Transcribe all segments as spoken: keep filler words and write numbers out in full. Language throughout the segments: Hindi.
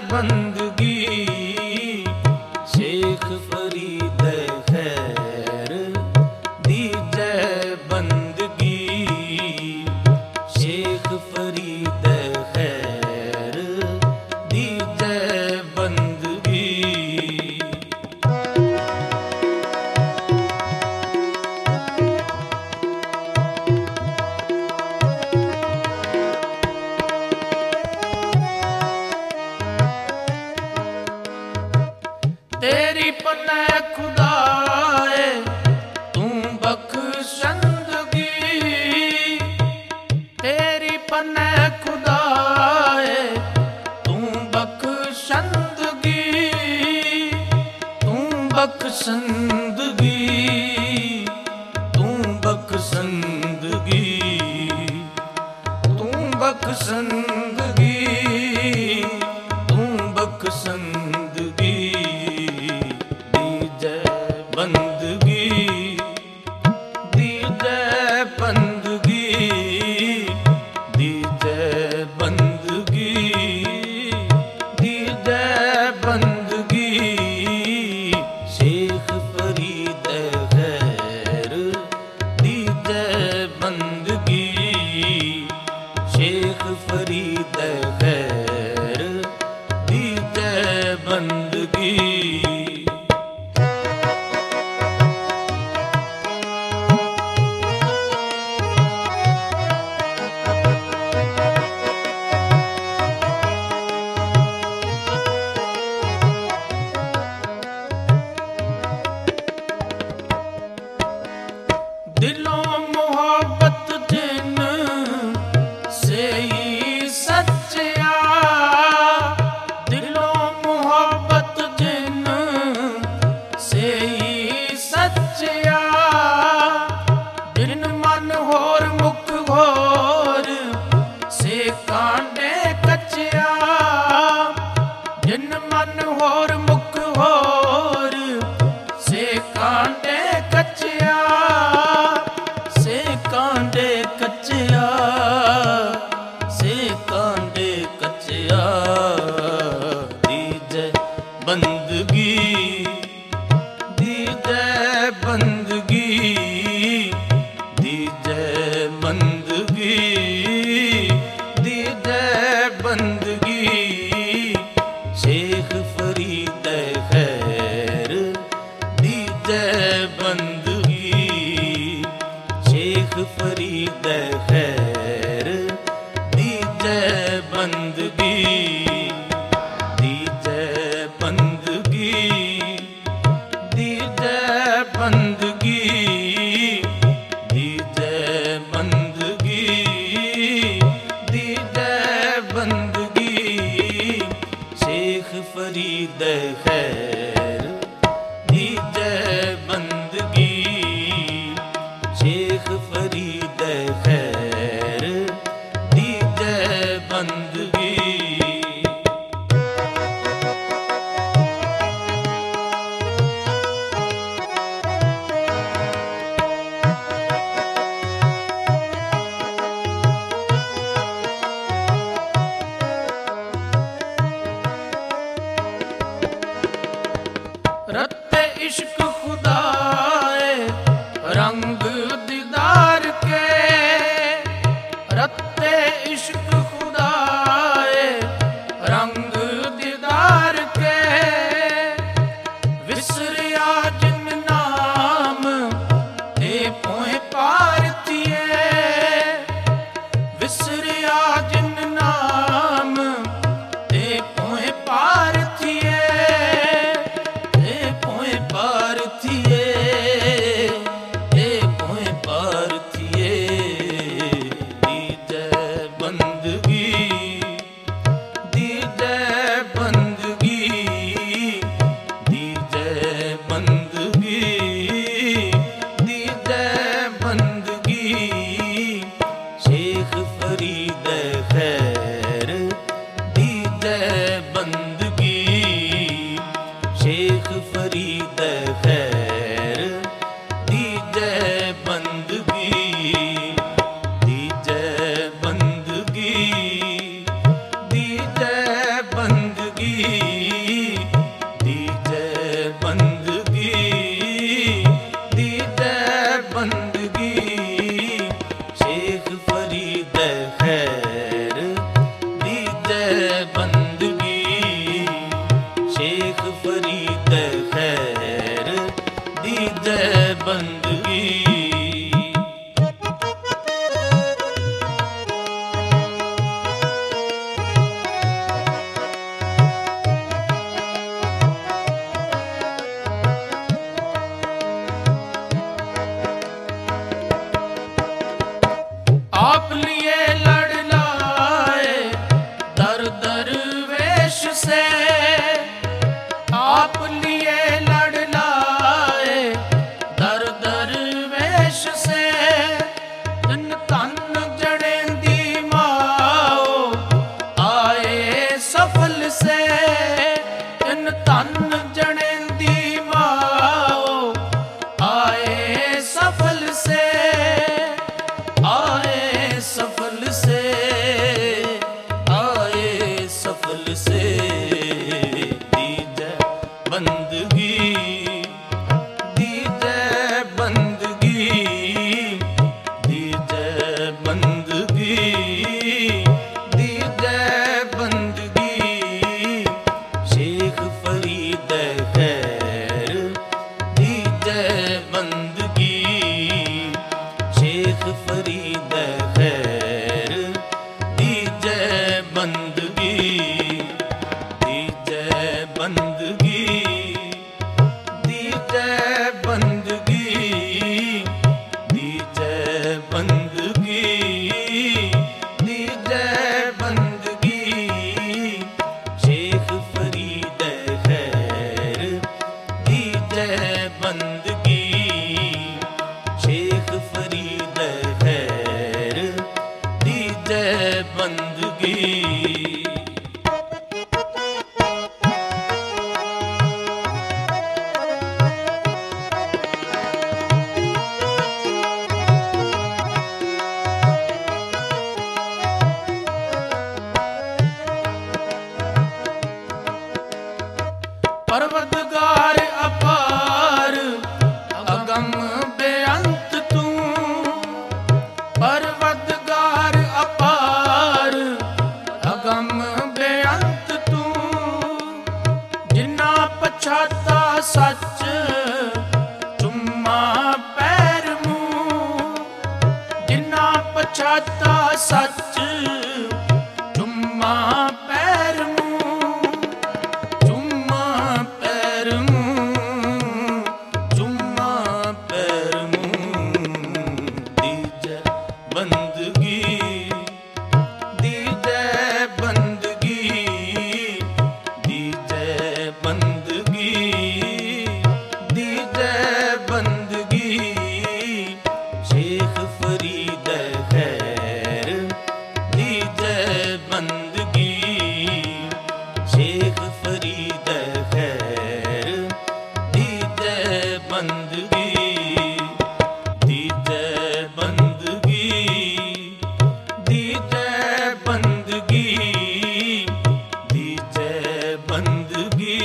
बंदगी शेख फरीद खैर दी जय बंदगी शेख फरीद खैर दी जय बंदगी। तेरी पन्ने खुदाए तू बख्शंदगी तेरी पन्ने खुदाए तू बख्शंदगी तू बख्शंदगी तू बख्शंदगी तू बख्शंदगी तू बख्शंदगी बंदगी दी जय बंदगी दी जय बंदगी दी जय बंदगी शेख फरीद खैर दी जय बंदगी शेख फरीद खैर दी जय बंदगी। दिलों मोहब्बत जिन से ही सच्चा दिलों मोहब्बत जिन से ही सच्चा जिन मन होर मुख होर से कांडे कच्चा जिन मन होर मुख होर से कांडे कच्चा कांडे कच्चा से कांडे कच्चा दी जय बंदगी दी जय बंदगी दी जय बंदगी दी जय बंदगी शेख फरीद खैर दी जय बंदगी शेख फरीद खैर दी जय बंदगी दी जय बंदगी दी जय बंदगी दी जय बंदगी दी जय बंदगी शेख फरीद खैर दी जय बंदगी शेख फरीद खैर दी जय बंदगी। रत्ते इश्क खुदाए रंग दीदार के रत्ते इश्क खुदाए रंग दीदार के विसरिया जिन नाम ते पोए पार थिए विसरिया जिन नाम ते पोए पार थिए पोए पार थिए पोए पार थिए दी जय बंदगी दी जय बंदगी दी जय बंदगी दी जय बंदगी शेख फरीद खैर दी जय बंदगी शेख फरीद खैर दी जय बंदगी दी जय बंदगी दी जय बंदगी दीजै बंदगी, दीजै बंदगी। शेख फरीद खैर दीजै बंदगी, शेख फरीद खैर दीजै बंदगी। आप लिए लड़ लाए दर दरवेश से, आप लिए लड़ लाए दर दरवेश से। जिन तन जड़ेंदी माओ आए सफल से, जिन तन जड़ेंदी माओ आए सफल से, आए सफल से, आए सफल से। दीजै बंदगी, दीजै बंदगी, दीजै बंदगी, दीजै बंदगी। शेख फरीद खैर दीजै बंदगी, शेख फरीद खैर दीजै बंदगी, दीजै बंदगी, दीजै बंदगी, दीजै बंदगी, दीजै बंदगी। शेख फरीद खैर दीजै बंदगी, शेख फरीद खैर दीजै बंदगी। परवरदिगार अपार अगम बेअंत तू, परवरदिगार अपार अगम बेअंत तू। जिन्ना पछाता सच चुम्मा पैर मूं, जिन्ना पछाता सच चुम्मा पैर मूं, चुम्मा पैर मूं, चुम्मा पैर मूं। दीजै बंदगी, दीजै बंदगी, दीजै बंदगी, दीजै बंदगी। शेख फरीद खैर दीजै बंदगी, शेख फरीद खैर दीजै बंदगी, दीजै बंदगी, दीजै बंदगी, दीजै बंदगी,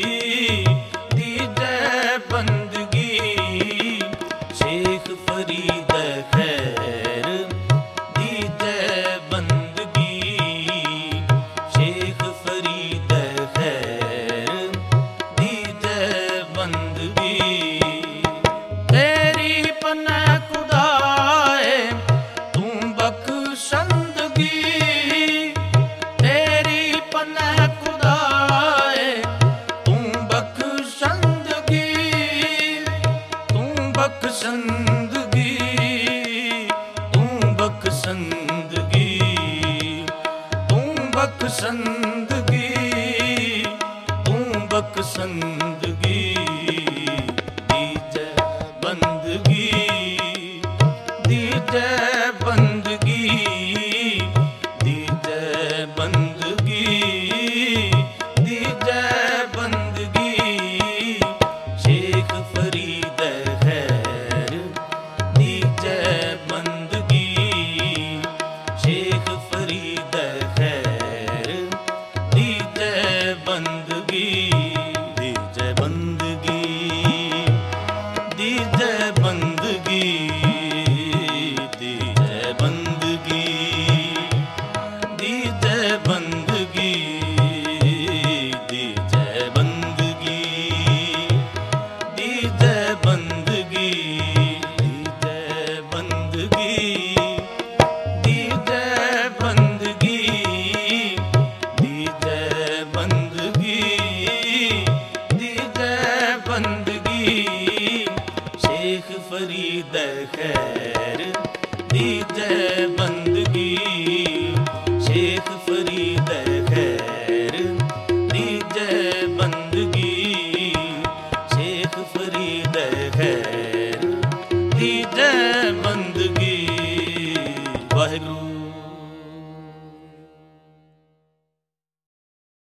दीजै बंदगी। शेख फरीद खैर दीजै बंदगी, शेख फरीद खैर दीजै बंदगी। तेरी पन्ना खुदाए तू बख्शंदगी, तेरी पन्ना खुदाए तू बख्शंदगी, तू बख्शंदगी, तू बख्शंदगी, तू बख्शंदगी, तू बख्शंदगी। दीजै बंदगी, दीजै बंदगी, दीजै बंदगी, दीजै बंदगी। शेख फरीद खैर दीजै बंदगी, शेख फरीद खैर दीजै बंदगी। फरीद खैर दीजै बंदगी।